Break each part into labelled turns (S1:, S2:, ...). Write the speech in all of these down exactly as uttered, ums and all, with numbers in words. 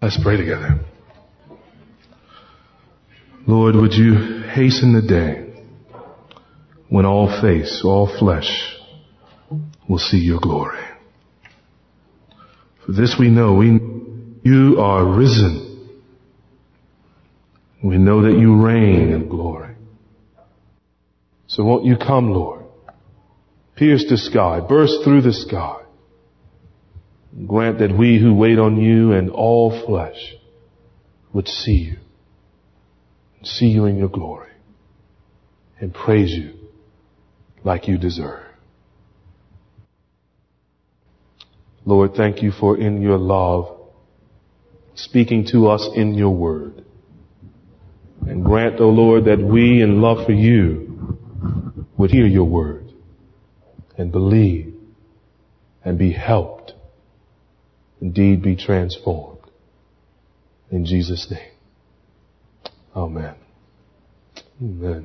S1: Let's pray together. Lord, would you hasten the day when all face, all flesh will see your glory. For this we know, we you are risen. We know that you reign in glory. So won't you come, Lord, pierce the sky, burst through the sky. Grant that we who wait on you and all flesh would see you, see you in your glory, and praise you like you deserve. Lord, thank you for in your love speaking to us in your word. And grant, O Lord, that we in love for you would hear your word and believe and be helped, indeed be transformed. In Jesus' name. Amen. Amen.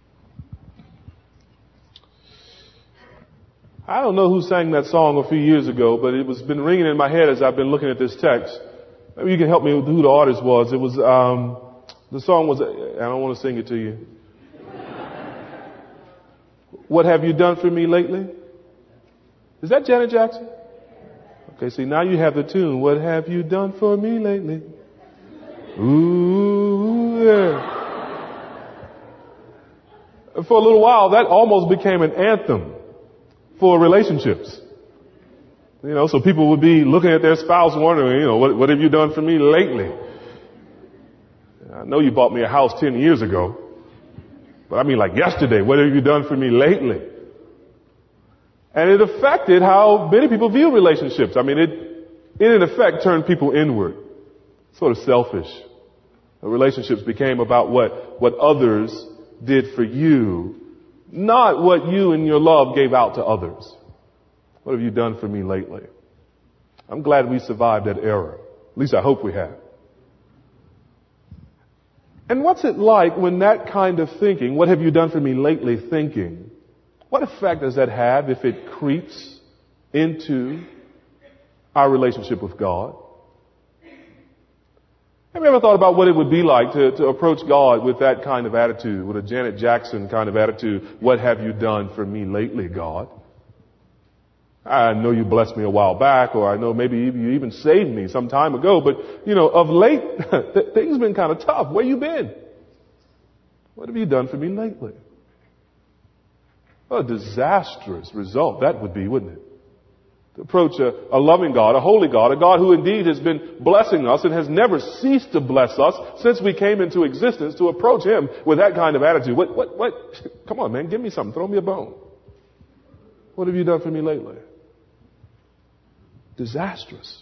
S1: I don't know who sang that song a few years ago, but it was been ringing in my head as I've been looking at this text. Maybe you can help me with who the artist was. It was, um, the song was, I don't want to sing it to you. What have you done for me lately? Is that Janet Jackson? Okay, see, now you have the tune. What have you done for me lately? Ooh, yeah. For a little while, that almost became an anthem for relationships. You know, so people would be looking at their spouse wondering, you know, what, what have you done for me lately? I know you bought me a house ten years ago, but I mean like yesterday, what have you done for me lately? And it affected how many people view relationships. I mean, it, it in effect turned people inward, sort of selfish. The relationships became about what, what others did for you, not what you and your love gave out to others. What have you done for me lately? I'm glad we survived that era. At least I hope we have. And what's it like when that kind of thinking, what have you done for me lately thinking, what effect does that have if it creeps into our relationship with God? Have you ever thought about what it would be like to, to approach God with that kind of attitude, with a Janet Jackson kind of attitude? What have you done for me lately, God? I know you blessed me a while back, or I know maybe you even saved me some time ago, but, you know, of late, things have been kind of tough. Where you been? What have you done for me lately? What a disastrous result that would be, wouldn't it? To approach a, a loving God, a holy God, a God who indeed has been blessing us and has never ceased to bless us since we came into existence, to approach Him with that kind of attitude. What, what, what? Come on, man, give me something. Throw me a bone. What have you done for me lately? Disastrous.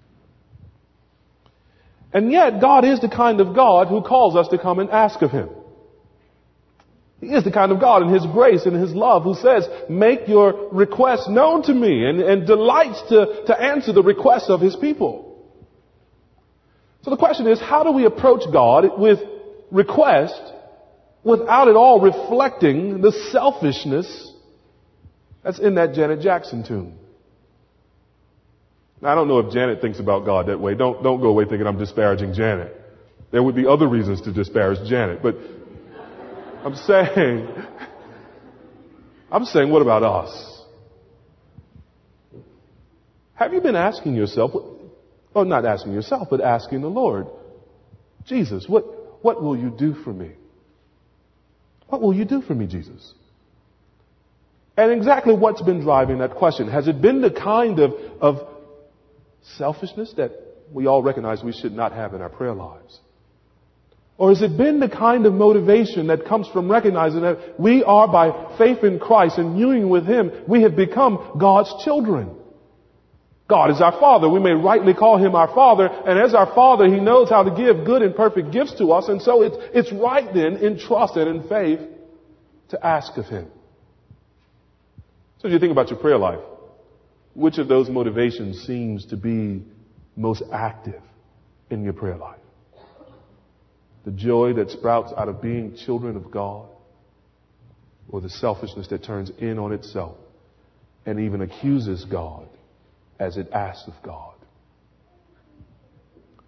S1: And yet, God is the kind of God who calls us to come and ask of Him. He is the kind of God in His grace and His love who says, make your requests known to me, and, and delights to, to answer the requests of His people. So the question is, how do we approach God with request without at all reflecting the selfishness that's in that Janet Jackson tune? Now, I don't know if Janet thinks about God that way. Don't, don't go away thinking I'm disparaging Janet. There would be other reasons to disparage Janet, but I'm saying, I'm saying, what about us? Have you been asking yourself, or not asking yourself, but asking the Lord, Jesus, what, what will you do for me? What will you do for me, Jesus? And exactly what's been driving that question? Has it been the kind of, of selfishness that we all recognize we should not have in our prayer lives? Or has it been the kind of motivation that comes from recognizing that we are, by faith in Christ and union with Him, we have become God's children? God is our Father. We may rightly call Him our Father. And as our Father, He knows how to give good and perfect gifts to us. And so it's, it's right then, in trust and in faith, to ask of Him. So as you think about your prayer life, which of those motivations seems to be most active in your prayer life? The joy that sprouts out of being children of God, or the selfishness that turns in on itself and even accuses God as it asks of God?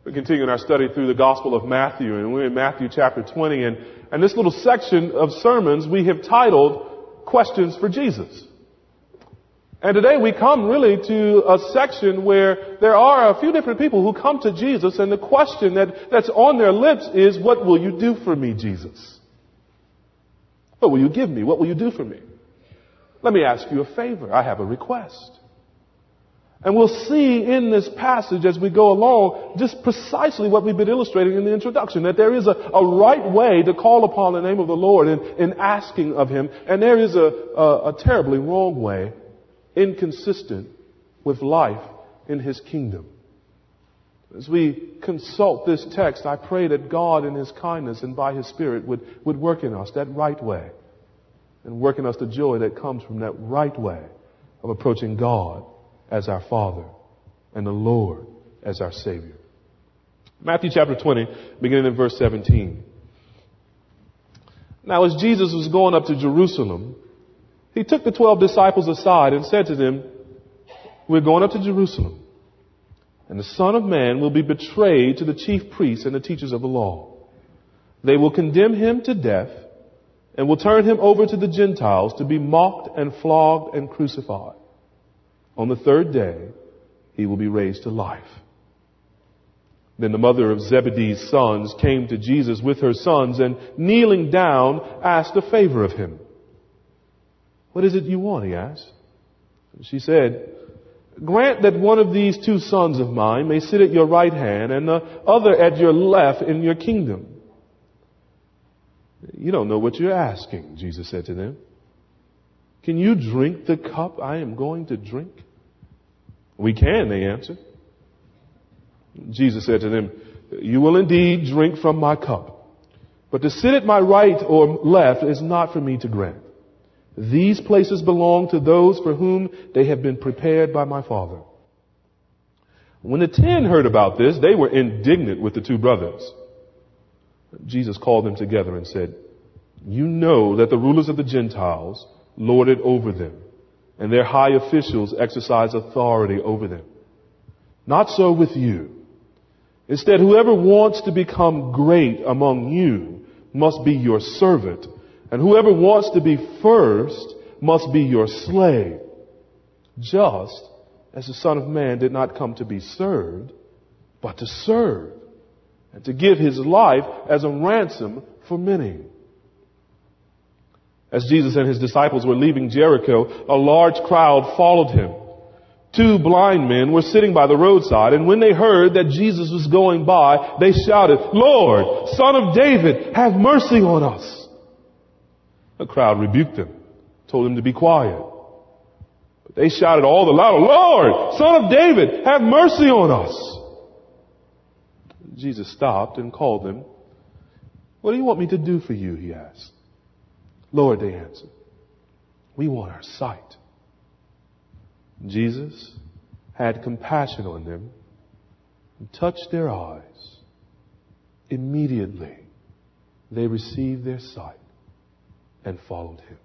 S1: We're continuing our study through the Gospel of Matthew, and we're in Matthew chapter twenty, and, and this little section of sermons we have titled Questions for Jesus. And today we come really to a section where there are a few different people who come to Jesus, and the question that, that's on their lips is, what will you do for me, Jesus? What will you give me? What will you do for me? Let me ask you a favor. I have a request. And we'll see in this passage as we go along just precisely what we've been illustrating in the introduction, that there is a, a right way to call upon the name of the Lord in, in asking of Him, and there is a, a, a terribly wrong way, inconsistent with life in His kingdom. As we consult this text, I pray that God in His kindness and by His Spirit would, would work in us that right way, and work in us the joy that comes from that right way of approaching God as our Father and the Lord as our Savior. Matthew chapter twenty, beginning in verse seventeen. Now as Jesus was going up to Jerusalem, He took the twelve disciples aside and said to them, we're going up to Jerusalem, and the Son of Man will be betrayed to the chief priests and the teachers of the law. They will condemn Him to death and will turn Him over to the Gentiles to be mocked and flogged and crucified. On the third day, He will be raised to life. Then the mother of Zebedee's sons came to Jesus with her sons and, kneeling down, asked a favor of Him. What is it you want? He asked. She said, grant that one of these two sons of mine may sit at your right hand and the other at your left in your kingdom. You don't know what you're asking, Jesus said to them. Can you drink the cup I am going to drink? We can, they answered. Jesus said to them, you will indeed drink from my cup, but to sit at my right or left is not for me to grant. These places belong to those for whom they have been prepared by my Father. When the ten heard about this, they were indignant with the two brothers. Jesus called them together and said, you know that the rulers of the Gentiles lord it over them, and their high officials exercise authority over them. Not so with you. Instead, whoever wants to become great among you must be your servant, and whoever wants to be first must be your slave, just as the Son of Man did not come to be served, but to serve, and to give His life as a ransom for many. As Jesus and His disciples were leaving Jericho, a large crowd followed Him. Two blind men were sitting by the roadside, and when they heard that Jesus was going by, they shouted, Lord, Son of David, have mercy on us. The crowd rebuked them, told them to be quiet. But they shouted all the louder, Lord, Son of David, have mercy on us. Jesus stopped and called them. What do you want me to do for you? He asked. Lord, they answered, we want our sight. Jesus had compassion on them and touched their eyes. Immediately, they received their sight and followed Him.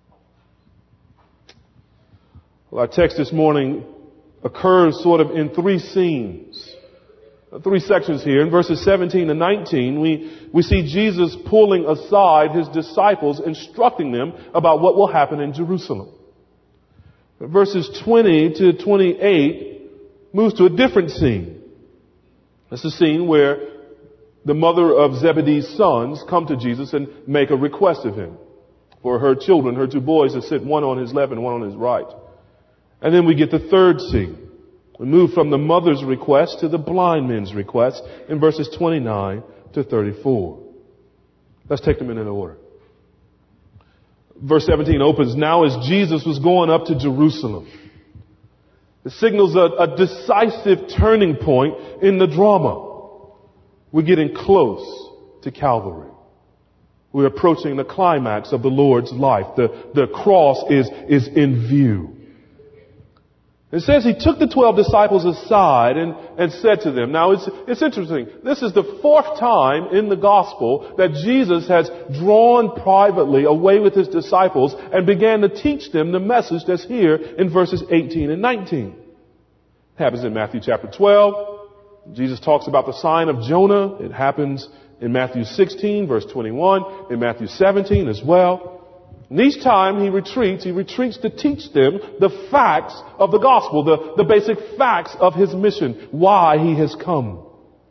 S1: Well, our text this morning occurs sort of in three scenes. Three sections here. In verses seventeen and nineteen, we, we see Jesus pulling aside His disciples, instructing them about what will happen in Jerusalem. Verses twenty to twenty-eight moves to a different scene. That's the scene where the mother of Zebedee's sons come to Jesus and make a request of Him for her children, her two boys, to sit one on His left and one on His right. And then we get the third scene. We move from the mother's request to the blind men's request in verses twenty-nine to thirty-four. Let's take them in order. Verse seventeen opens, now as Jesus was going up to Jerusalem. It signals a, a decisive turning point in the drama. We're getting close to Calvary. We're approaching the climax of the Lord's life. The, the cross is, is in view. It says He took the twelve disciples aside and, and said to them. Now it's, it's interesting. This is the fourth time in the gospel that Jesus has drawn privately away with His disciples and began to teach them the message that's here in verses eighteen and nineteen. It happens in Matthew chapter twelve. Jesus talks about the sign of Jonah. It happens in Matthew sixteen, verse twenty-one, in Matthew seventeen as well. And each time he retreats, he retreats to teach them the facts of the gospel, the, the basic facts of his mission, why he has come.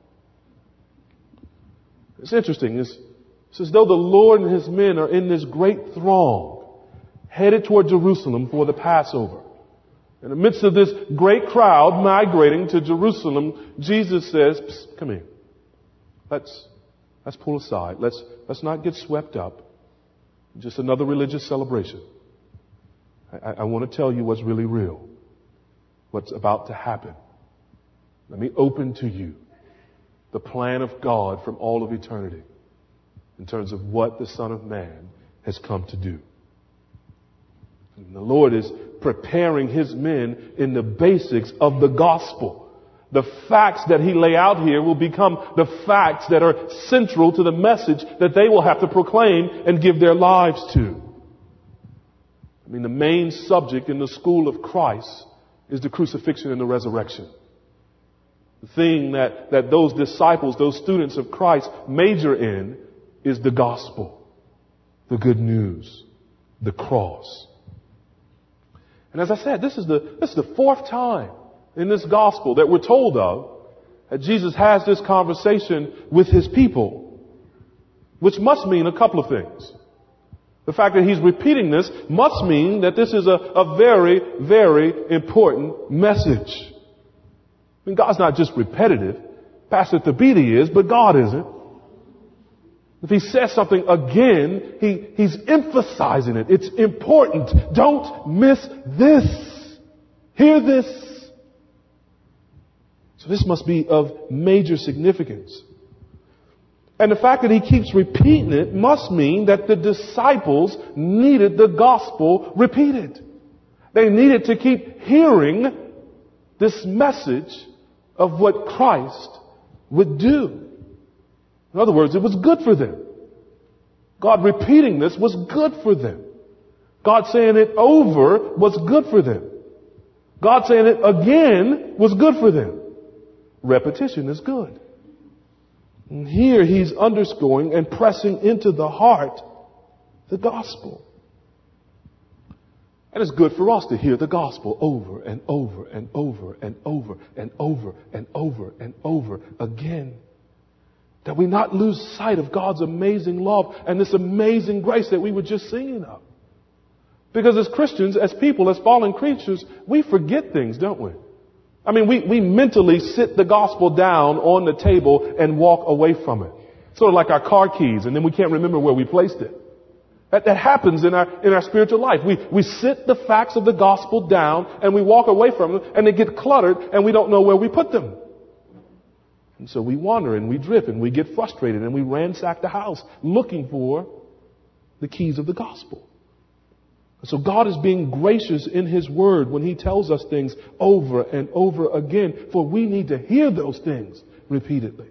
S1: It's interesting. It's, it's as though the Lord and his men are in this great throng, headed toward Jerusalem for the Passover. In the midst of this great crowd migrating to Jerusalem, Jesus says, Psst, come here. Let's, let's pull aside. Let's, let's not get swept up. Just another religious celebration. I, I want to tell you what's really real. What's about to happen. Let me open to you the plan of God from all of eternity in terms of what the Son of Man has come to do. And the Lord is preparing his men in the basics of the gospel. The facts that he lay out here will become the facts that are central to the message that they will have to proclaim and give their lives to. I mean, the main subject in the school of Christ is the crucifixion and the resurrection. The thing that, that those disciples, those students of Christ major in is the gospel, the good news, the cross. And as I said, this is the, this is the fourth time in this gospel that we're told of that Jesus has this conversation with his people, which must mean a couple of things. The fact that he's repeating this must mean that this is a, a very, very important message. I mean, God's not just repetitive. Pastor Thabiti is, but God isn't. If he says something again, he, he's emphasizing it. It's important. Don't miss this. Hear this. So this must be of major significance. And the fact that he keeps repeating it must mean that the disciples needed the gospel repeated. They needed to keep hearing this message of what Christ would do. In other words, it was good for them. God repeating this was good for them. God saying it over was good for them. God saying it again was good for them. Repetition is good. And here he's underscoring and pressing into the heart the gospel. And it's good for us to hear the gospel over and over and over and over and over and over and over again. That we not lose sight of God's amazing love and this amazing grace that we were just singing of. Because as Christians, as people, as fallen creatures, we forget things, don't we? I mean, we, we mentally sit the gospel down on the table and walk away from it. Sort of like our car keys, and then we can't remember where we placed it. That, that happens in our, in our spiritual life. We, we sit the facts of the gospel down and we walk away from them and they get cluttered and we don't know where we put them. And so we wander and we drift and we get frustrated and we ransack the house looking for the keys of the gospel. So God is being gracious in his word when he tells us things over and over again, for we need to hear those things repeatedly.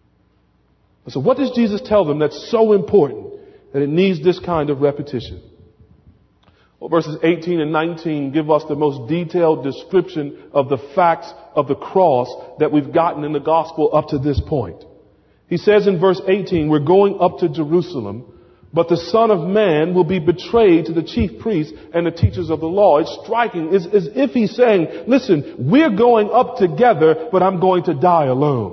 S1: So what does Jesus tell them that's so important that it needs this kind of repetition? Well, verses eighteen and nineteen give us the most detailed description of the facts of the cross that we've gotten in the gospel up to this point. He says in verse eighteen, we're going up to Jerusalem, but the Son of Man will be betrayed to the chief priests and the teachers of the law. It's striking. It's as if he's saying, listen, we're going up together, but I'm going to die alone.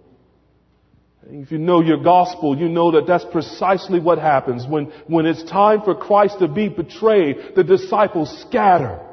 S1: If you know your gospel, you know that that's precisely what happens. When, when it's time for Christ to be betrayed, the disciples scatter.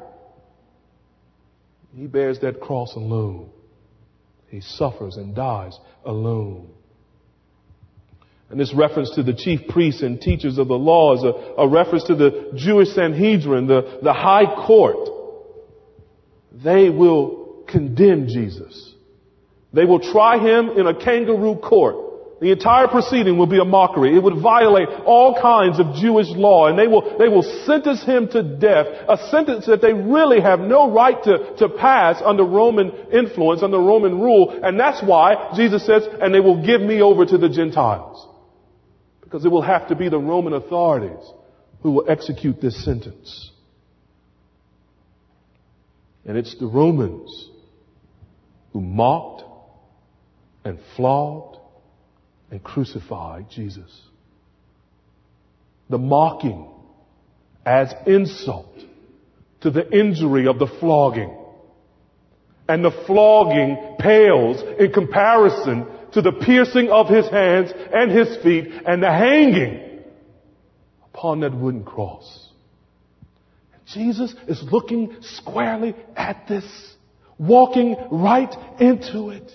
S1: He bears that cross alone. He suffers and dies alone. And this reference to the chief priests and teachers of the law is a, a reference to the Jewish Sanhedrin, the, the high court. They will condemn Jesus. They will try him in a kangaroo court. The entire proceeding will be a mockery. It would violate all kinds of Jewish law, and they will, they will sentence him to death, a sentence that they really have no right to, to pass under Roman influence, under Roman rule. And that's why Jesus says, and they will give me over to the Gentiles. Because it will have to be the Roman authorities who will execute this sentence. And it's the Romans who mocked and flogged and crucified Jesus. The mocking adds insult to the injury of the flogging. And the flogging pales in comparison to the piercing of his hands and his feet and the hanging upon that wooden cross. And Jesus is looking squarely at this, walking right into it.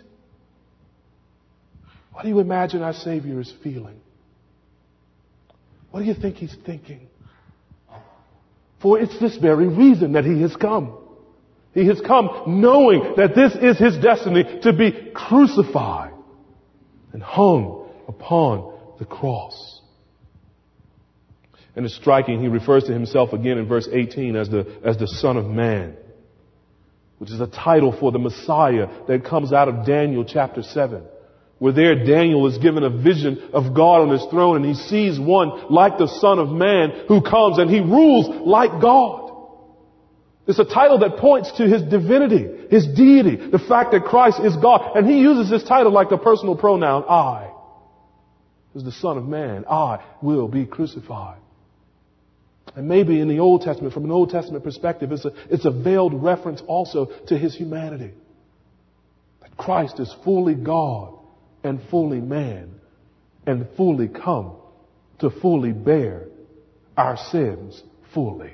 S1: What do you imagine our Savior is feeling? What do you think he's thinking? For it's this very reason that he has come. He has come knowing that this is his destiny, to be crucified and hung upon the cross. And it's striking, he refers to himself again in verse eighteen as the, as the Son of Man, which is a title for the Messiah that comes out of Daniel chapter seven. Where there Daniel is given a vision of God on his throne, and he sees one like the Son of Man who comes and he rules like God. It's a title that points to his divinity, his deity, the fact that Christ is God. And he uses this title like the personal pronoun, I. As the Son of Man, I will be crucified. And maybe in the Old Testament, from an Old Testament perspective, it's a, it's a veiled reference also to his humanity. That Christ is fully God and fully man, and fully come to fully bear our sins fully.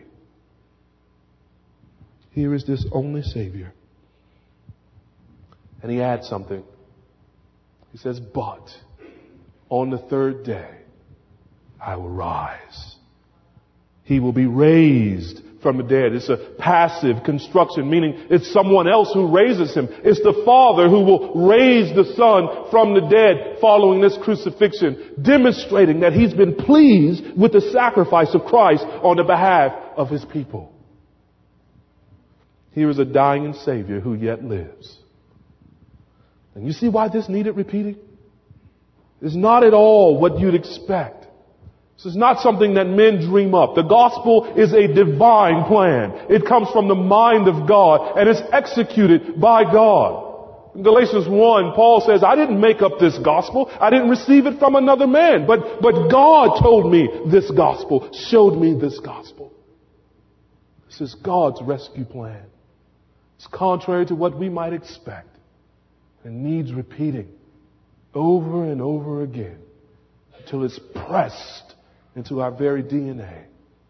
S1: Here is this only Savior. And he adds something. He says, but on the third day, I will rise. He will be raised from the dead. It's a passive construction, meaning it's someone else who raises him. It's the Father who will raise the Son from the dead following this crucifixion, demonstrating that he's been pleased with the sacrifice of Christ on the behalf of his people. Here is a dying Savior who yet lives. And you see why this needed repeating? It's not at all what you'd expect. This is not something that men dream up. The gospel is a divine plan. It comes from the mind of God and is executed by God. In Galatians one, Paul says, I didn't make up this gospel. I didn't receive it from another man. But, but God told me this gospel, showed me this gospel. This is God's rescue plan. It's contrary to what we might expect and needs repeating over and over again until it's pressed into our very D N A.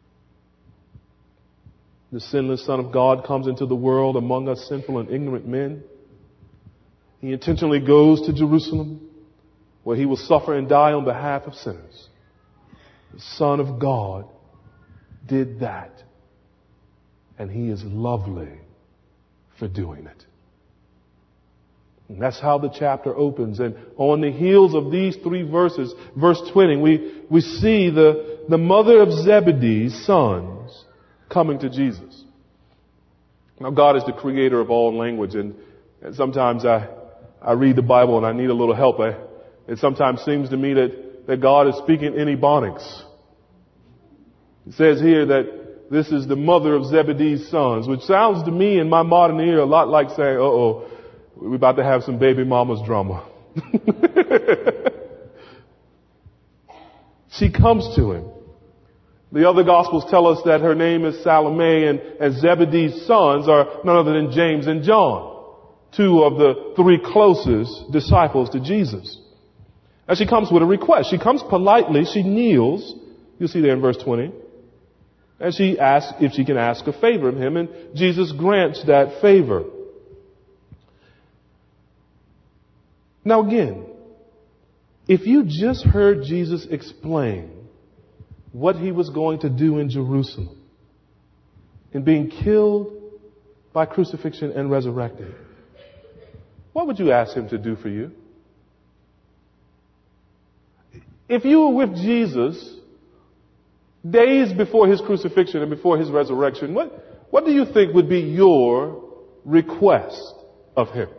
S1: The sinless Son of God comes into the world among us sinful and ignorant men. He intentionally goes to Jerusalem, where he will suffer and die on behalf of sinners. The Son of God did that, and he is lovely for doing it. And that's how the chapter opens. And on the heels of these three verses, verse twenty, we, we see the, the mother of Zebedee's sons coming to Jesus. Now, God is the creator of all language, and, and sometimes I, I read the Bible and I need a little help. I, it sometimes seems to me that, that God is speaking in Ebonics. It says here that this is the mother of Zebedee's sons, which sounds to me in my modern ear a lot like saying, uh-oh, we're about to have some baby mama's drama. She comes to him. The other Gospels tell us that her name is Salome, and, and Zebedee's sons are none other than James and John, two of the three closest disciples to Jesus. And she comes with a request. She comes politely. She kneels. You'll see there in verse twenty. And she asks if she can ask a favor of him, and Jesus grants that favor. Now again, if you just heard Jesus explain what he was going to do in Jerusalem in being killed by crucifixion and resurrected, what would you ask him to do for you? If you were with Jesus days before his crucifixion and before his resurrection, what, what do you think would be your request of him?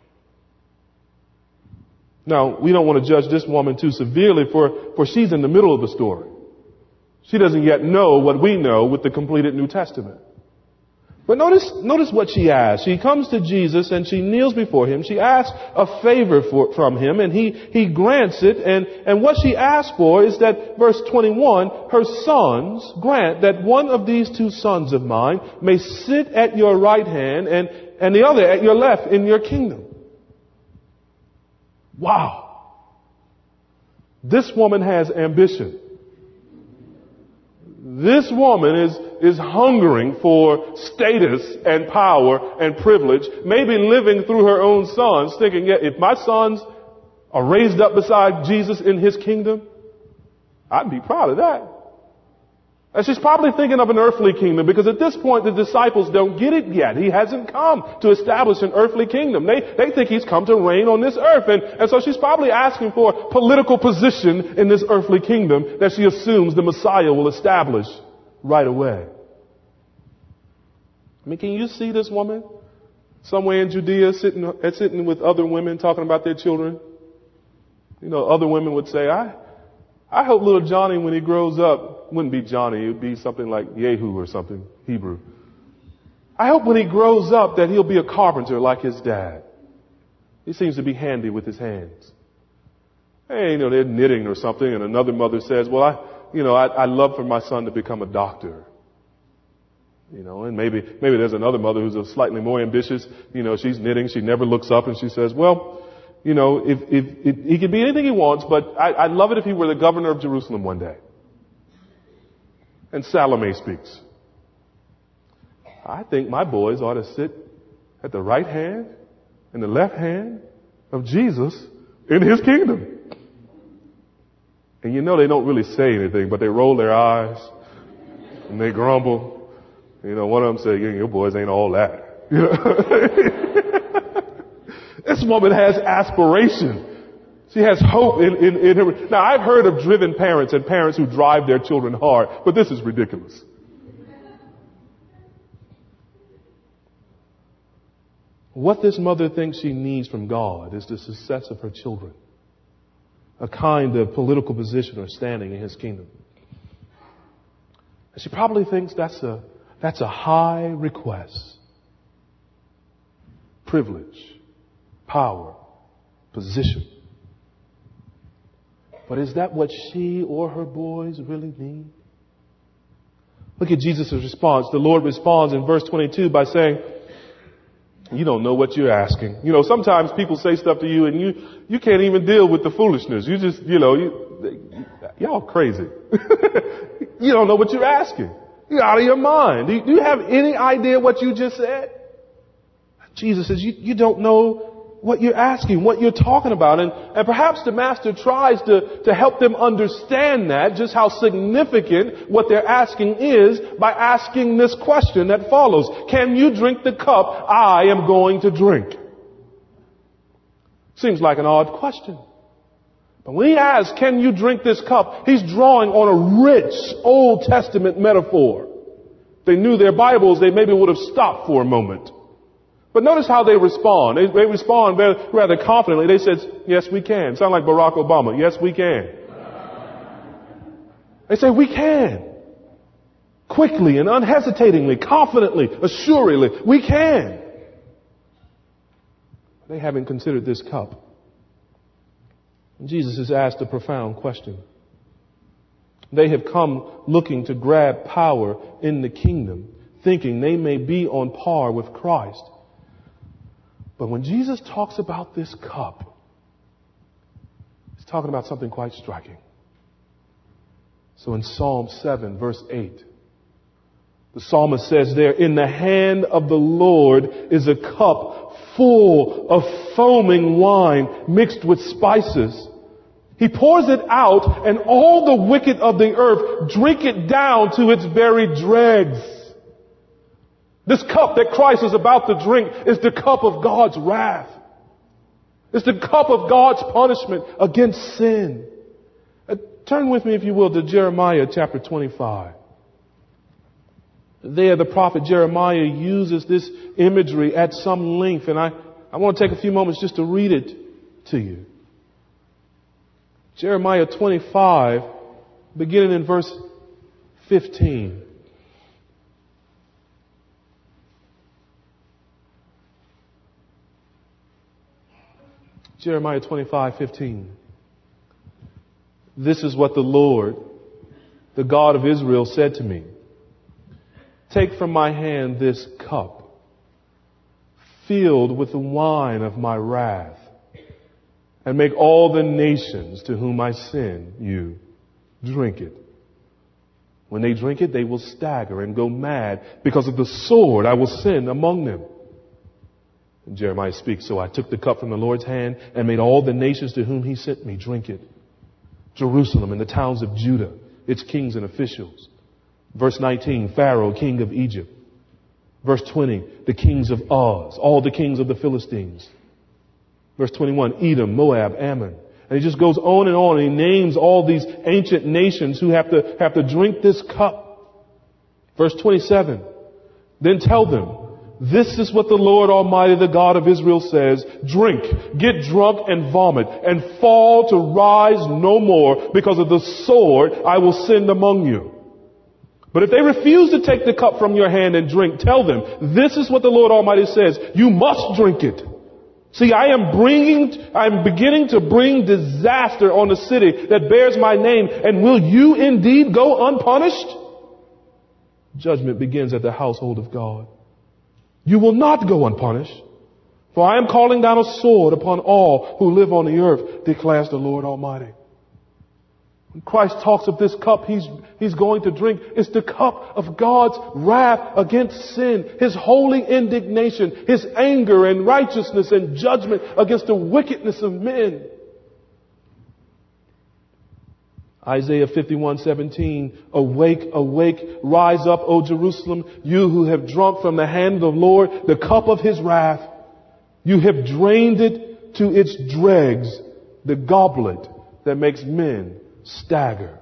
S1: Now, we don't want to judge this woman too severely, for, for she's in the middle of the story. She doesn't yet know what we know with the completed New Testament. But notice, notice what she asks. She comes to Jesus and she kneels before him. She asks a favor for, from him, and he, he grants it. And, and what she asks for is that, verse twenty-one, her sons grant that one of these two sons of mine may sit at your right hand and, and the other at your left in your kingdom. Wow. This woman has ambition. This woman is, is hungering for status and power and privilege, maybe living through her own sons, thinking, yeah, if my sons are raised up beside Jesus in his kingdom, I'd be proud of that. And she's probably thinking of an earthly kingdom, because at this point the disciples don't get it yet. He hasn't come to establish an earthly kingdom. They, they think he's come to reign on this earth. And, and so she's probably asking for political position in this earthly kingdom that she assumes the Messiah will establish right away. I mean, can you see this woman somewhere in Judea sitting, sitting with other women talking about their children? You know, other women would say, I, I hope little Johnny, when he grows up, wouldn't be Johnny, it would be something like Yehu or something, Hebrew. I hope when he grows up that he'll be a carpenter like his dad. He seems to be handy with his hands. Hey, you know, they're knitting or something, and another mother says, well, I, you know, I, I'd love for my son to become a doctor. You know, and maybe, maybe there's another mother who's a slightly more ambitious. You know, she's knitting, she never looks up, and she says, well, you know, if, if, if he can be anything he wants, but I, I'd love it if he were the governor of Jerusalem one day. And Salome speaks. I think my boys ought to sit at the right hand and the left hand of Jesus in his kingdom. And you know they don't really say anything, but they roll their eyes and they grumble. You know, one of them said, yeah, your boys ain't all that. You know? This woman has aspiration. She has hope in, in, in her. Now, I've heard of driven parents and parents who drive their children hard, but this is ridiculous. What this mother thinks she needs from God is the success of her children, a kind of political position or standing in his kingdom. And she probably thinks that's a, that's a high request. Privilege, power, position. But is that what she or her boys really need? Look at Jesus' response. The Lord responds in verse twenty-two by saying, you don't know what you're asking. You know, sometimes people say stuff to you and you, you can't even deal with the foolishness. You just, you know, you, y'all crazy. You don't know what you're asking. You're out of your mind. Do you, do you have any idea what you just said? Jesus says, you, you don't know what you're asking, what you're talking about. And, and perhaps the master tries to, to help them understand that, just how significant what they're asking is, by asking this question that follows. Can you drink the cup I am going to drink? Seems like an odd question. But when he asks, can you drink this cup? He's drawing on a rich Old Testament metaphor. If they knew their Bibles, they maybe would have stopped for a moment. But notice how they respond. They, they respond very, rather confidently. They said, yes, we can. Sound like Barack Obama. Yes, we can. They say, we can. Quickly and unhesitatingly, confidently, assuredly, we can. They haven't considered this cup. And Jesus has asked a profound question. They have come looking to grab power in the kingdom, thinking they may be on par with Christ. But when Jesus talks about this cup, he's talking about something quite striking. So in Psalm seven, verse eight, the psalmist says there, in the hand of the Lord is a cup full of foaming wine mixed with spices. He pours it out, and all the wicked of the earth drink it down to its very dregs. This cup that Christ is about to drink is the cup of God's wrath. It's the cup of God's punishment against sin. Uh, turn with me, if you will, to Jeremiah chapter twenty-five. There, the prophet Jeremiah uses this imagery at some length, and I, I want to take a few moments just to read it to you. Jeremiah twenty-five, beginning in verse fifteen. Jeremiah twenty-five fifteen. This is what the Lord, the God of Israel, said to me. Take from my hand this cup, filled with the wine of my wrath, and make all the nations to whom I send you drink it. When they drink it, they will stagger and go mad because of the sword I will send among them. And Jeremiah speaks, so I took the cup from the Lord's hand and made all the nations to whom he sent me drink it. Jerusalem and the towns of Judah, its kings and officials. Verse nineteen, Pharaoh, king of Egypt. Verse twenty, the kings of Uz, all the kings of the Philistines. Verse twenty-one, Edom, Moab, Ammon. And he just goes on and on and he names all these ancient nations who have to, have to drink this cup. Verse twenty-seven, then tell them, this is what the Lord Almighty, the God of Israel says, drink, get drunk and vomit and fall to rise no more because of the sword I will send among you. But if they refuse to take the cup from your hand and drink, tell them, this is what the Lord Almighty says, you must drink it. See, I am bringing, I'm beginning to bring disaster on the city that bears my name. And will you indeed go unpunished? Judgment begins at the household of God. You will not go unpunished. For I am calling down a sword upon all who live on the earth, declares the Lord Almighty. When Christ talks of this cup he's, he's going to drink, it's the cup of God's wrath against sin, His holy indignation, His anger and righteousness and judgment against the wickedness of men. Isaiah fifty-one seventeen, awake, awake, rise up, O Jerusalem, you who have drunk from the hand of the Lord the cup of His wrath. You have drained it to its dregs, the goblet that makes men stagger.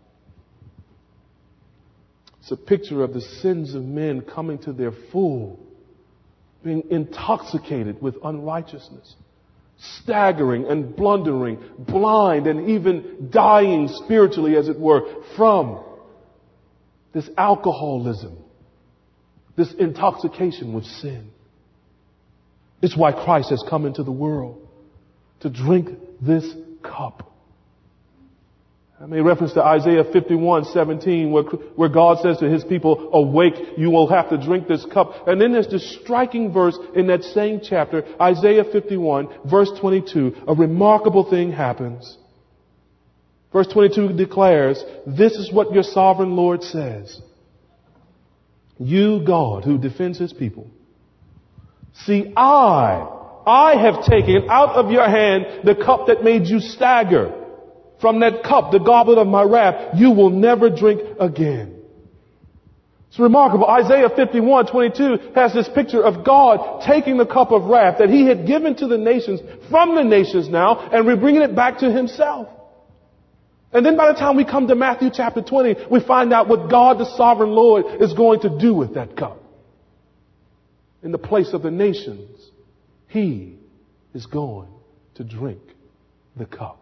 S1: It's a picture of the sins of men coming to their full, being intoxicated with unrighteousness, staggering and blundering, blind and even dying spiritually, as it were, from this alcoholism, this intoxication with sin. It's why Christ has come into the world, to drink this cup. I made reference to Isaiah fifty-one seventeen, where, where God says to His people, awake, you will have to drink this cup. And then there's this striking verse in that same chapter, Isaiah fifty-one, verse twenty-two. A remarkable thing happens. Verse twenty-two declares, this is what your sovereign Lord says. You, God, who defends His people. See, I, I have taken out of your hand the cup that made you stagger. From that cup, the goblet of my wrath, you will never drink again. It's remarkable. Isaiah fifty-one twenty-two has this picture of God taking the cup of wrath that He had given to the nations, from the nations now, and we're bringing it back to Himself. And then by the time we come to Matthew chapter twenty, we find out what God, the sovereign Lord, is going to do with that cup. In the place of the nations, He is going to drink the cup.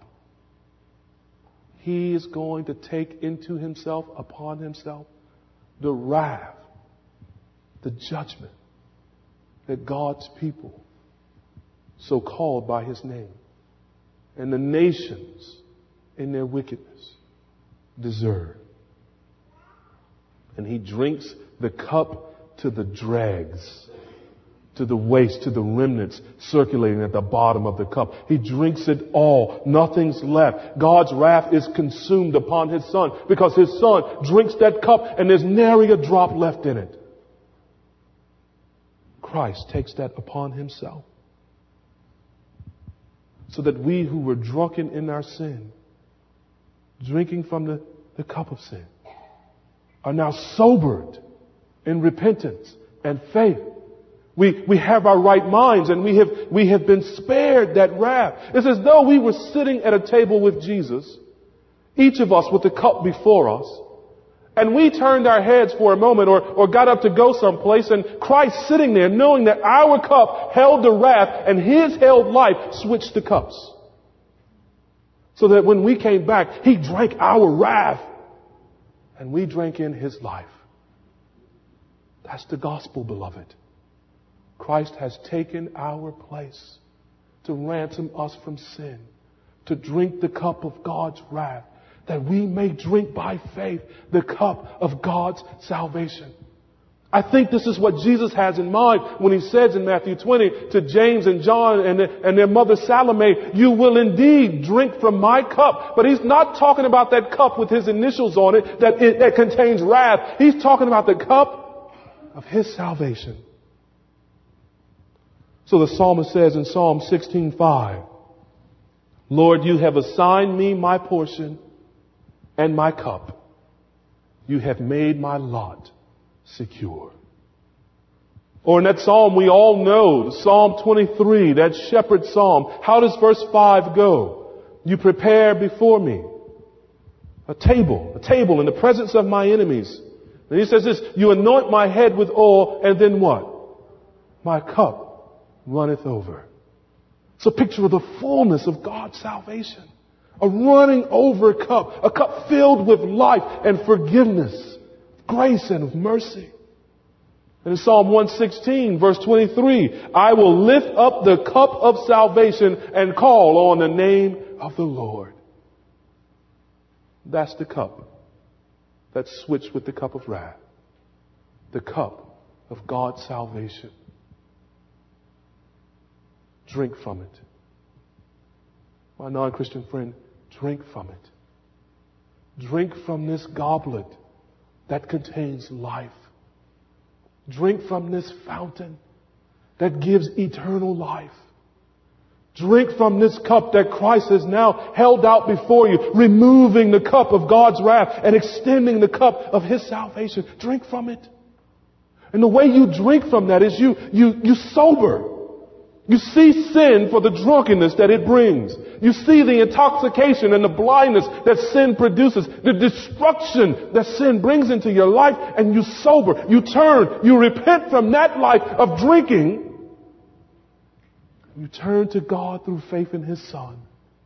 S1: He is going to take into Himself, upon Himself, the wrath, the judgment that God's people, so called by His name, and the nations in their wickedness deserve. And He drinks the cup to the dregs, to the waste, to the remnants circulating at the bottom of the cup. He drinks it all. Nothing's left. God's wrath is consumed upon His Son because His Son drinks that cup and there's nary a drop left in it. Christ takes that upon Himself so that we who were drunken in our sin, drinking from the, the cup of sin, are now sobered in repentance and faith. We, we have our right minds and we have, we have been spared that wrath. It's as though we were sitting at a table with Jesus, each of us with the cup before us, and we turned our heads for a moment or, or got up to go someplace, and Christ sitting there knowing that our cup held the wrath and His held life switched the cups. So that when we came back, He drank our wrath and we drank in His life. That's the gospel, beloved. Christ has taken our place to ransom us from sin, to drink the cup of God's wrath, that we may drink by faith the cup of God's salvation. I think this is what Jesus has in mind when he says in Matthew twenty to James and John and, and their mother Salome, you will indeed drink from my cup. But he's not talking about that cup with his initials on it that, it, that contains wrath. He's talking about the cup of his salvation. So the psalmist says in Psalm sixteen five, Lord, you have assigned me my portion and my cup. You have made my lot secure. Or in that psalm we all know, Psalm twenty-three, that shepherd psalm, how does verse five go? You prepare before me a table, a table in the presence of my enemies. And he says this, you anoint my head with oil, and then what? My cup runneth over. It's a picture of the fullness of God's salvation. A running over cup, a cup filled with life and forgiveness, grace and of mercy. And in Psalm one sixteen, verse twenty-three, I will lift up the cup of salvation and call on the name of the Lord. That's the cup that's switched with the cup of wrath. The cup of God's salvation. Drink from it. My non-Christian friend, drink from it. Drink from this goblet that contains life. Drink from this fountain that gives eternal life. Drink from this cup that Christ has now held out before you, removing the cup of God's wrath and extending the cup of his salvation. Drink from it. And the way you drink from that is you, you, you sober. You see sin for the drunkenness that it brings. You see the intoxication and the blindness that sin produces, the destruction that sin brings into your life, and you sober. You turn, you repent from that life of drinking. You turn to God through faith in his Son.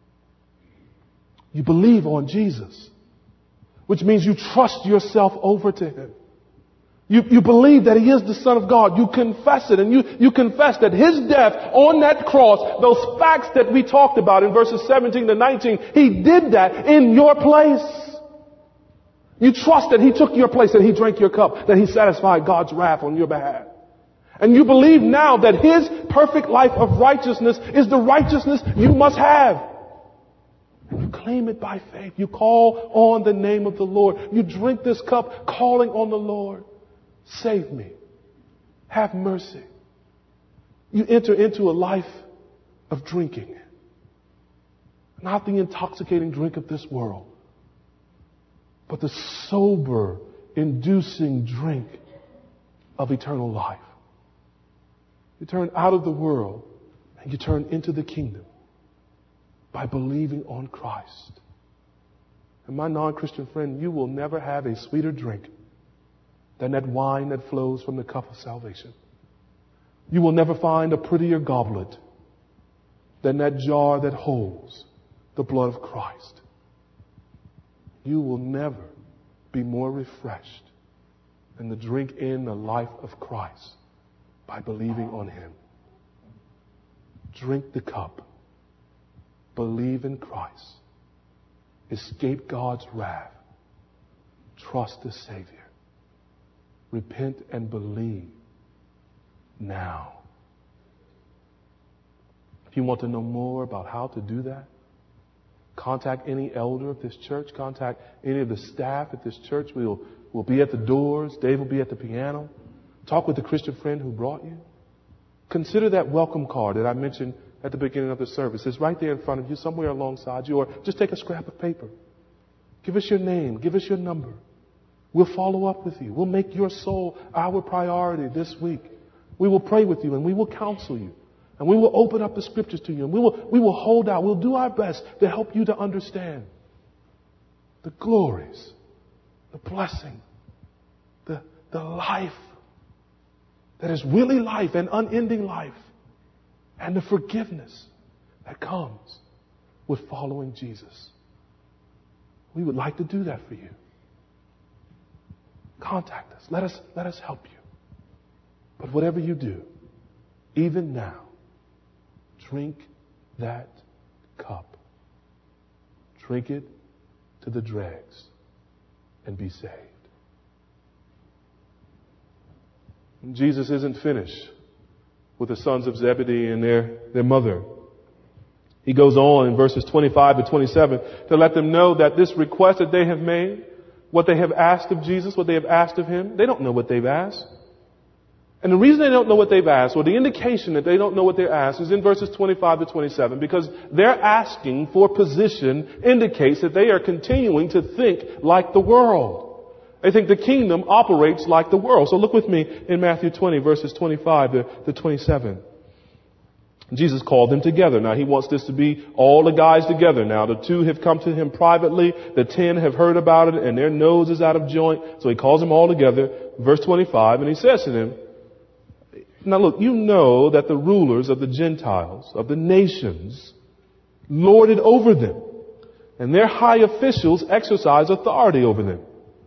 S1: You believe on Jesus, which means you trust yourself over to him. You, you believe that he is the Son of God. You confess it, and you, you confess that his death on that cross, those facts that we talked about in verses seventeen to nineteen, he did that in your place. You trust that he took your place, that he drank your cup, that he satisfied God's wrath on your behalf. And you believe now that his perfect life of righteousness is the righteousness you must have. And you claim it by faith. You call on the name of the Lord. You drink this cup calling on the Lord. Save me. Have mercy. You enter into a life of drinking. Not the intoxicating drink of this world, but the sober, inducing drink of eternal life. You turn out of the world and you turn into the kingdom by believing on Christ. And my non-Christian friend, you will never have a sweeter drink than that wine that flows from the cup of salvation. You will never find a prettier goblet than that jar that holds the blood of Christ. You will never be more refreshed than to drink in the life of Christ by believing on him. Drink the cup. Believe in Christ. Escape God's wrath. Trust the Savior. Repent and believe now. If you want to know more about how to do that, contact any elder of this church. Contact any of the staff at this church. We'll, we'll be at the doors. Dave will be at the piano. Talk with the Christian friend who brought you. Consider that welcome card that I mentioned at the beginning of the service. It's right there in front of you, somewhere alongside you. Or just take a scrap of paper. Give us your name. Give us your number. We'll follow up with you. We'll make your soul our priority this week. We will pray with you and we will counsel you. And we will open up the scriptures to you. And we will, we will hold out. We'll do our best to help you to understand the glories, the blessing, the, the life that is really life and unending life, and the forgiveness that comes with following Jesus. We would like to do that for you. Contact us. Let us, let us help you. But whatever you do, even now, drink that cup. Drink it to the dregs and be saved. And Jesus isn't finished with the sons of Zebedee and their, their mother. He goes on in verses twenty-five to twenty-seven to let them know that this request that they have made, what they have asked of Jesus, what they have asked of Him, they don't know what they've asked. And the reason they don't know what they've asked, or the indication that they don't know what they're asked, is in verses twenty-five to twenty-seven, because their asking for position indicates that they are continuing to think like the world. They think the kingdom operates like the world. So look with me in Matthew twenty, verses twenty-five to twenty-seven. Jesus called them together. Now, He wants this to be all the guys together. Now, the two have come to Him privately. The ten have heard about it, and their nose is out of joint. So He calls them all together. Verse twenty-five, and He says to them, now look, you know that the rulers of the Gentiles, of the nations, lord it over them, and their high officials exercise authority over them.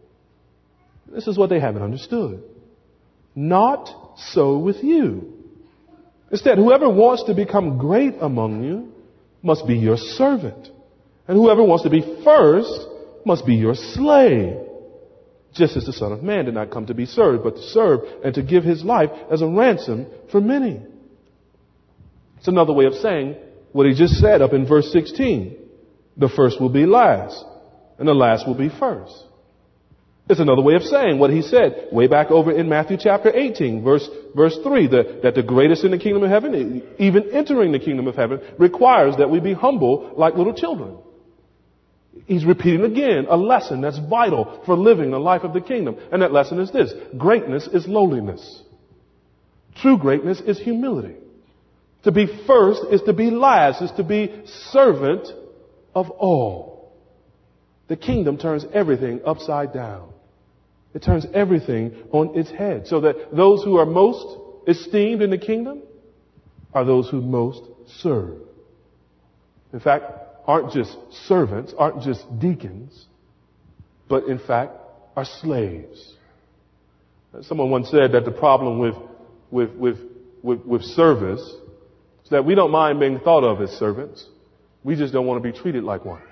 S1: This is what they haven't understood. Not so with you. Instead, whoever wants to become great among you must be your servant. And whoever wants to be first must be your slave. Just as the Son of Man did not come to be served, but to serve and to give His life as a ransom for many. It's another way of saying what He just said up in verse sixteen. The first will be last, and the last will be first. It's another way of saying what He said way back over in Matthew chapter eighteen, verse, verse three, that, that the greatest in the kingdom of heaven, even entering the kingdom of heaven, requires that we be humble like little children. He's repeating again a lesson that's vital for living the life of the kingdom. And that lesson is this: greatness is lowliness. True greatness is humility. To be first is to be last, is to be servant of all. The kingdom turns everything upside down. It turns everything on its head, so that those who are most esteemed in the kingdom are those who most serve. In fact, aren't just servants, aren't just deacons, but in fact are slaves. Someone once said that the problem with, with, with, with, with service is that we don't mind being thought of as servants. We just don't want to be treated like one.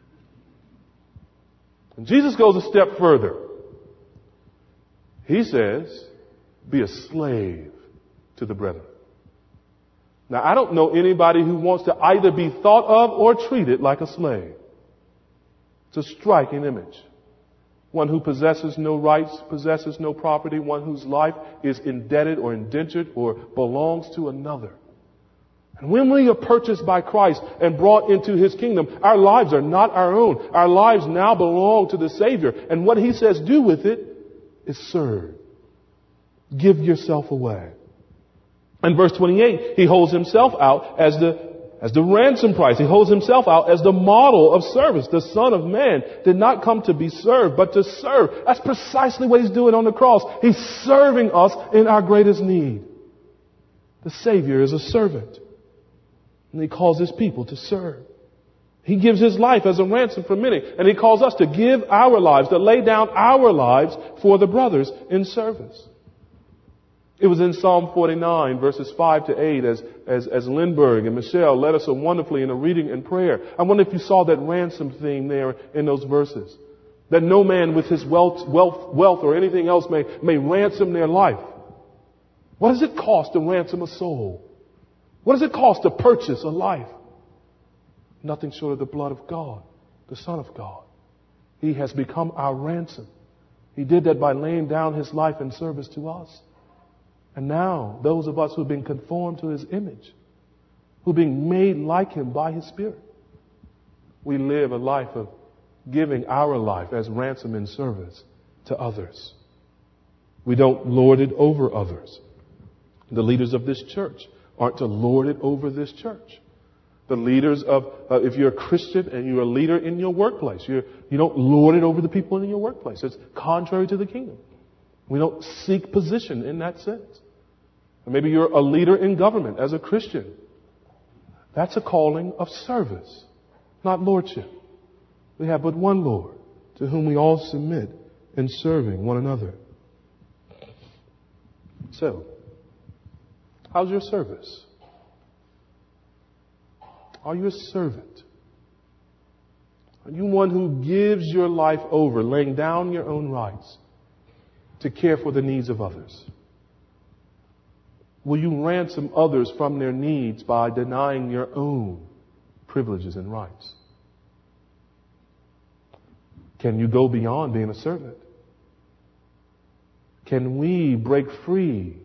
S1: And Jesus goes a step further. He says, be a slave to the brethren. Now, I don't know anybody who wants to either be thought of or treated like a slave. It's a striking image. One who possesses no rights, possesses no property, one whose life is indebted or indentured or belongs to another. And when we are purchased by Christ and brought into His kingdom, our lives are not our own. Our lives now belong to the Savior. And what He says do with it is serve. Give yourself away. In verse twenty-eight, He holds Himself out as the, as the ransom price. He holds Himself out as the model of service. The Son of Man did not come to be served, but to serve. That's precisely what He's doing on the cross. He's serving us in our greatest need. The Savior is a servant. And He calls His people to serve. He gives His life as a ransom for many. And He calls us to give our lives, to lay down our lives for the brothers in service. It was in Psalm forty-nine, verses five to eight, as, as, as Lindbergh and Michelle led us so wonderfully in a reading and prayer. I wonder if you saw that ransom theme there in those verses. That no man with his wealth, wealth, wealth or anything else may, may ransom their life. What does it cost to ransom a soul? What does it cost to purchase a life? Nothing short of the blood of God, the Son of God. He has become our ransom. He did that by laying down His life in service to us. And now, those of us who have been conformed to His image, who are being made like Him by His Spirit, we live a life of giving our life as ransom in service to others. We don't lord it over others. The leaders of this church aren't to lord it over this church. The leaders of, uh, if you're a Christian and you're a leader in your workplace, you're, you don't lord it over the people in your workplace. It's contrary to the kingdom. We don't seek position in that sense. Or maybe you're a leader in government as a Christian. That's a calling of service, not lordship. We have but one Lord to whom we all submit in serving one another. So, how's your service? Are you a servant? Are you one who gives your life over, laying down your own rights to care for the needs of others? Will you ransom others from their needs by denying your own privileges and rights? Can you go beyond being a servant? Can we break free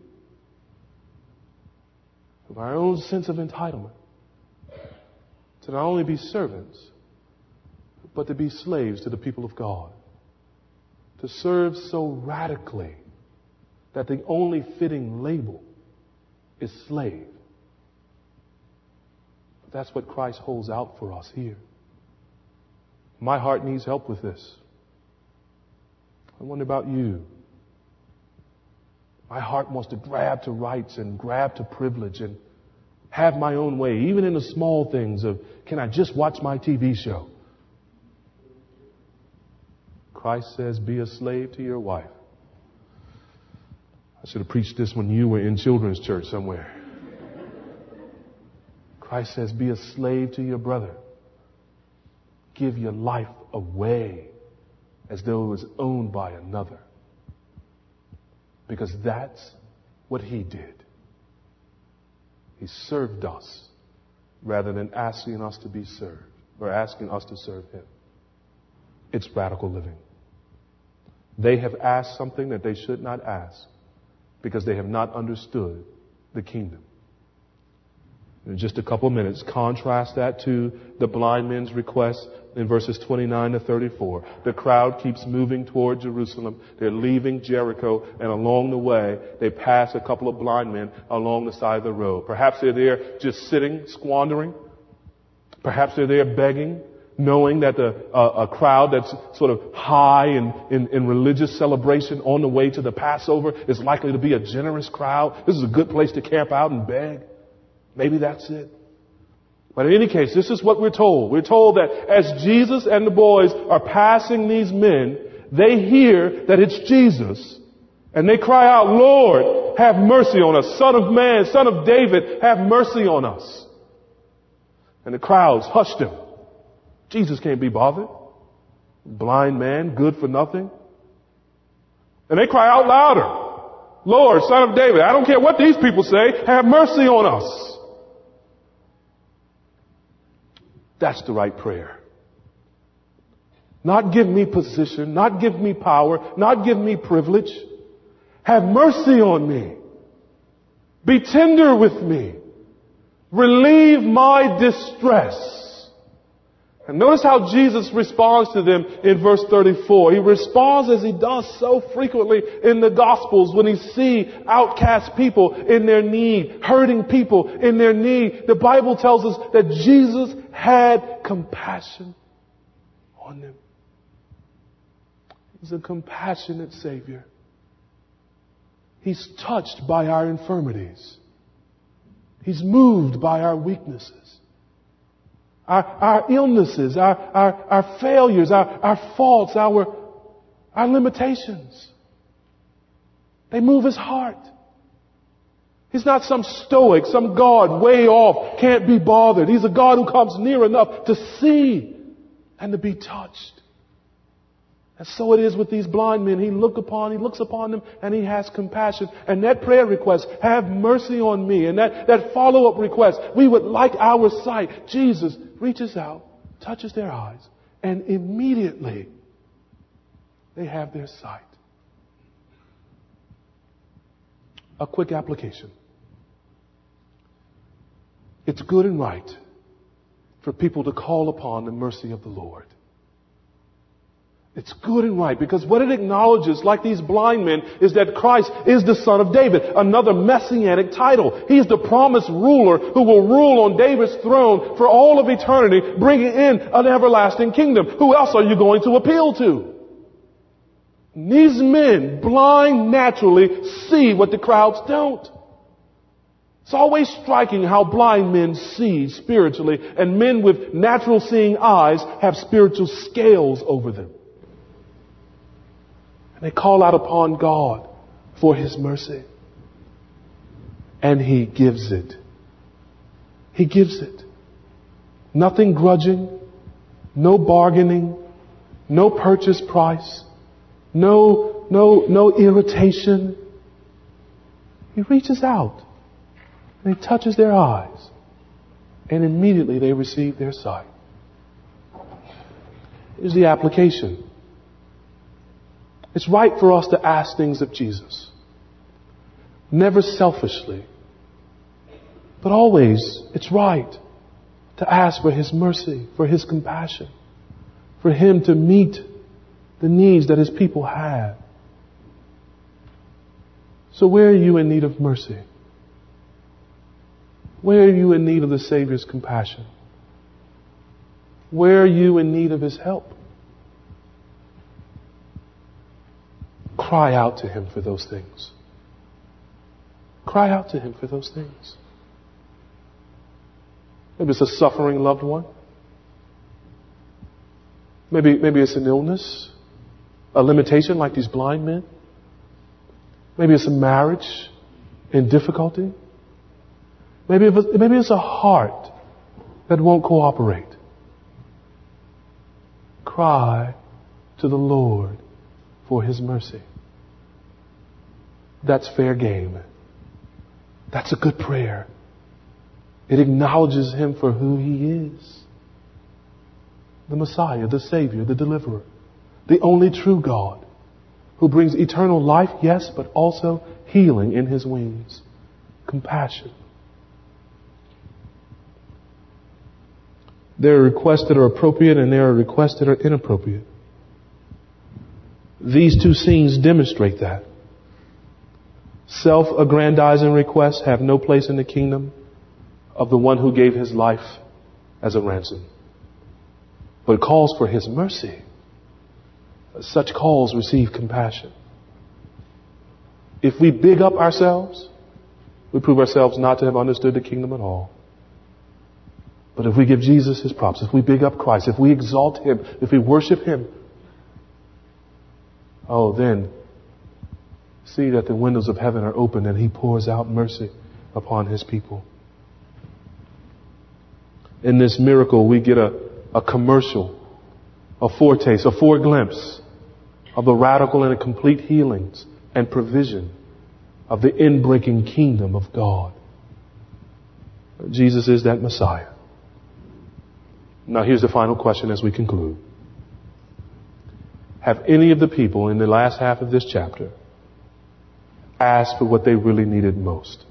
S1: of our own sense of entitlement to not only be servants, but to be slaves to the people of God? To serve so radically that the only fitting label is slave. But that's what Christ holds out for us here. My heart needs help with this. I wonder about you. My heart wants to grab to rights and grab to privilege and have my own way, even in the small things of, can I just watch my T V show? Christ says, be a slave to your wife. I should have preached this when you were in children's church somewhere. Christ says, be a slave to your brother. Give your life away as though it was owned by another. Because that's what he did. He served us rather than asking us to be served or asking us to serve him. It's radical living. They have asked something that they should not ask because they have not understood the kingdom. In just a couple of minutes, contrast that to the blind men's request in verses twenty-nine to thirty-four. The crowd keeps moving toward Jerusalem. They're leaving Jericho, and along the way, they pass a couple of blind men along the side of the road. Perhaps they're there just sitting, squandering. Perhaps they're there begging, knowing that the, uh, a crowd that's sort of high in, in, in religious celebration on the way to the Passover is likely to be a generous crowd. This is a good place to camp out and beg. Maybe that's it. But in any case, this is what we're told. We're told that as Jesus and the boys are passing these men, they hear that it's Jesus. And they cry out, Lord, have mercy on us. Son of man, Son of David, have mercy on us. And the crowds hushed him. Jesus can't be bothered. Blind man, good for nothing. And they cry out louder. Lord, Son of David, I don't care what these people say, have mercy on us. That's the right prayer. Not give me position, not give me power, not give me privilege. Have mercy on me. Be tender with me. Relieve my distress. And notice how Jesus responds to them in verse thirty-four. He responds as he does so frequently in the Gospels when he sees outcast people in their need, hurting people in their need. The Bible tells us that Jesus had compassion on them. He's a compassionate Savior. He's touched by our infirmities. He's moved by our weaknesses. Our, our illnesses, our, our, our failures, our, our faults, our, our limitations. They move his heart. He's not some stoic, some God way off, can't be bothered. He's a God who comes near enough to see and to be touched. And so it is with these blind men. He look upon, he looks upon them and he has compassion. And that prayer request, have mercy on me. And that, that follow-up request, we would like our sight. Jesus reaches out, touches their eyes, and immediately they have their sight. A quick application. It's good and right for people to call upon the mercy of the Lord. It's good and right because what it acknowledges, like these blind men, is that Christ is the Son of David, another messianic title. He's the promised ruler who will rule on David's throne for all of eternity, bringing in an everlasting kingdom. Who else are you going to appeal to? These men, blind naturally, see what the crowds don't. It's always striking how blind men see spiritually, and men with natural seeing eyes have spiritual scales over them. They call out upon God for his mercy. And he gives it. He gives it. Nothing grudging, no bargaining, no purchase price, no, no, no irritation. He reaches out and he touches their eyes, and immediately they receive their sight. Here's the application. It's right for us to ask things of Jesus. Never selfishly, but always it's right to ask for His mercy, for His compassion, for Him to meet the needs that His people have. So where are you in need of mercy? Where are you in need of the Savior's compassion? Where are you in need of His help? Cry out to Him for those things. Cry out to Him for those things. Maybe it's a suffering loved one. Maybe, maybe it's an illness, a limitation like these blind men. Maybe it's a marriage in difficulty. Maybe, it's, maybe it's a heart that won't cooperate. Cry to the Lord for His mercy. That's fair game. That's a good prayer. It acknowledges Him for who He is. The Messiah, the Savior, the Deliverer, the only true God who brings eternal life, yes, but also healing in His wings. Compassion. There are requests that are appropriate and there are requests that are inappropriate. These two scenes demonstrate that. Self-aggrandizing requests have no place in the kingdom of the one who gave His life as a ransom. But it calls for His mercy. Such calls receive compassion. If we big up ourselves, we prove ourselves not to have understood the kingdom at all. But if we give Jesus His props, if we big up Christ, if we exalt Him, if we worship Him, oh, then see that the windows of heaven are open and He pours out mercy upon His people. In this miracle, we get a, a commercial, a foretaste, a foreglimpse of the radical and complete healings and provision of the inbreaking kingdom of God. Jesus is that Messiah. Now here's the final question as we conclude. Have any of the people in the last half of this chapter asked for what they really needed most?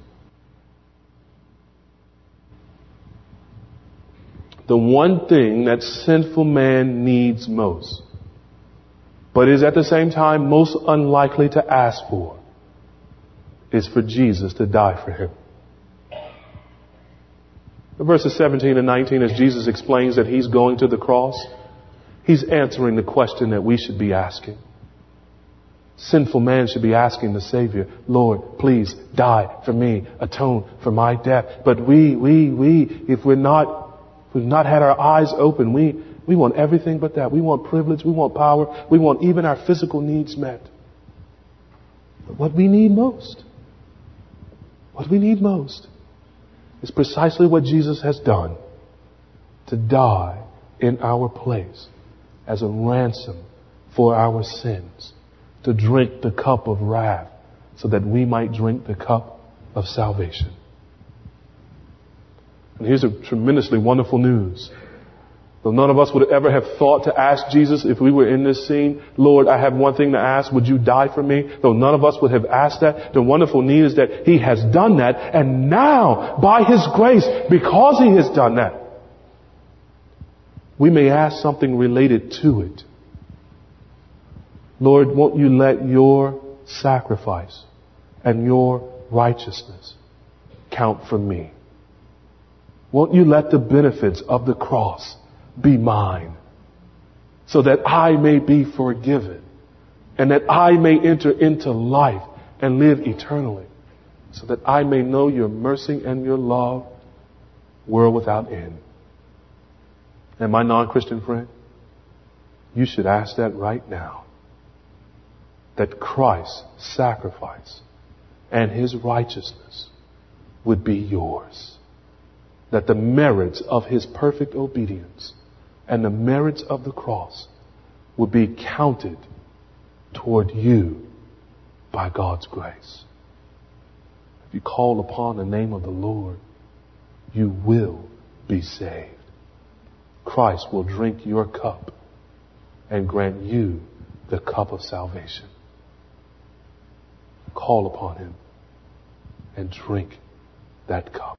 S1: The one thing that sinful man needs most, but is at the same time most unlikely to ask for, is for Jesus to die for him. In verses seventeen and nineteen, as Jesus explains that He's going to the cross, He's answering the question that we should be asking. Sinful man should be asking the Savior, Lord, please die for me, atone for my death. But we, we, we, if we're not, if we've not had our eyes open, we, we want everything but that. We want privilege, we want power, we want even our physical needs met. But what we need most, what we need most, is precisely what Jesus has done, to die in our place as a ransom for our sins, to drink the cup of wrath so that we might drink the cup of salvation. And here's a tremendously wonderful news. Though none of us would ever have thought to ask Jesus if we were in this scene, Lord, I have one thing to ask. Would you die for me? Though none of us would have asked that, the wonderful news is that He has done that. And now, by His grace, because He has done that, we may ask something related to it. Lord, won't you let your sacrifice and your righteousness count for me? Won't you let the benefits of the cross be mine, so that I may be forgiven and that I may enter into life and live eternally, so that I may know your mercy and your love, world without end. And my non-Christian friend, you should ask that right now, that Christ's sacrifice and His righteousness would be yours. that the merits of his perfect obedience and the merits of the cross would be counted toward you by God's grace. If you call upon the name of the Lord, you will be saved. Christ will drink your cup and grant you the cup of salvation. Call upon him and drink that cup.